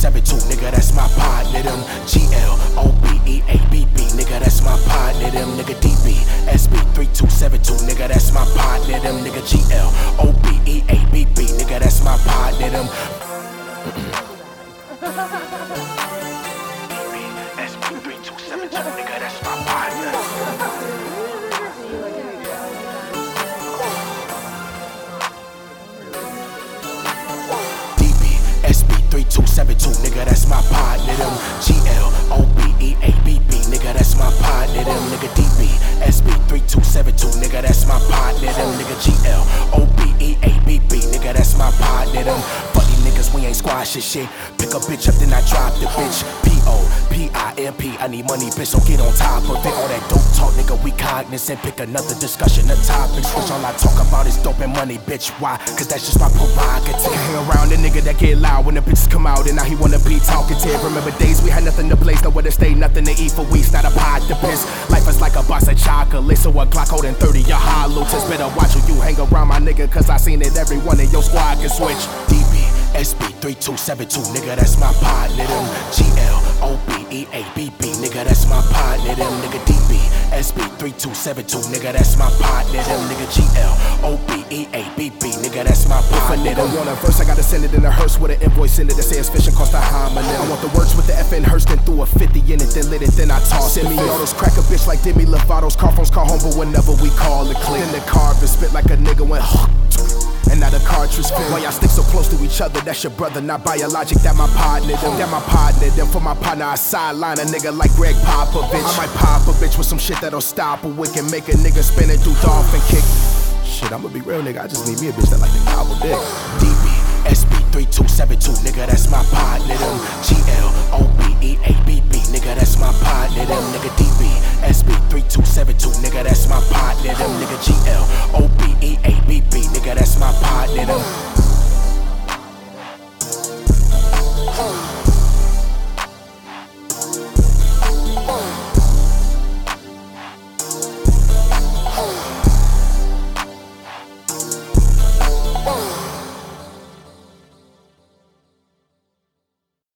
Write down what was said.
3272, nigga, that's my partner. Them GLOBEABB, nigga, that's my partner. Them nigga DB SB3272, nigga, that's my partner. Them nigga GLOBEABB, nigga, that's my partner. Them SB3272, nigga, that's my partner. SB3272, nigga, that's my partner. Them GLOBEABB, nigga, that's my partner. Them nigga DB SB3272, nigga, that's my partner. Them nigga GLOBEABB, nigga, that's my partner. Them funny niggas, we ain't squashing shit. Pick a bitch up, then I drop the bitch. POPIMP, I need money, bitch, don't get on top of it. All that dope talk, nigga, we cognizant. Pick another discussion of topics, which all I talk about is dope and money, bitch. Why? Cause that's just my prerogative. Hang around the nigga that get loud when the bitches come out, and now he wanna be talkative. Remember days we had nothing to place, nowhere to stay, nothing to eat for weeks, not a pot to piss. Life is like a box of chocolate, so a Glock holding 30, your hollow test. Better watch who you hang around, my nigga, cause I seen it, everyone in your squad can switch. DB SB3272, nigga, that's my partner. Them GLOBEABB, nigga, that's my partner. Them nigga DB SB3272, nigga, that's my partner. Them nigga GLOBEABB, nigga, that's my partner. If a nigga want a verse, I gotta send it in a hearse with an invoice in it that says fishing cost a homonym. I want the words with the F in hearse, then threw a 50 in it, then lit it, then I toss it. Semi-autos crack a bitch like Demi Lovato's. Car phones call home, but whenever we call it click. Then the car been spit like a nigga went and now the cartridge fit. Why y'all stick so close to each other? That's your brother, not biologic. That my partner, them. That my partner, them. For my partner, I sideline a nigga like Greg Popovich. I might pop a bitch with some shit that'll stop a wick and make a nigga spin it through dolphin kick. Shit, I'ma be real, nigga. I just need me a bitch that like to gobble dick. DB SB3272, nigga, that's my partner. Them GLOBEABB, nigga, that's my partner. Them nigga DB SB3272, nigga, that's my partner. Them nigga GLOBEABB,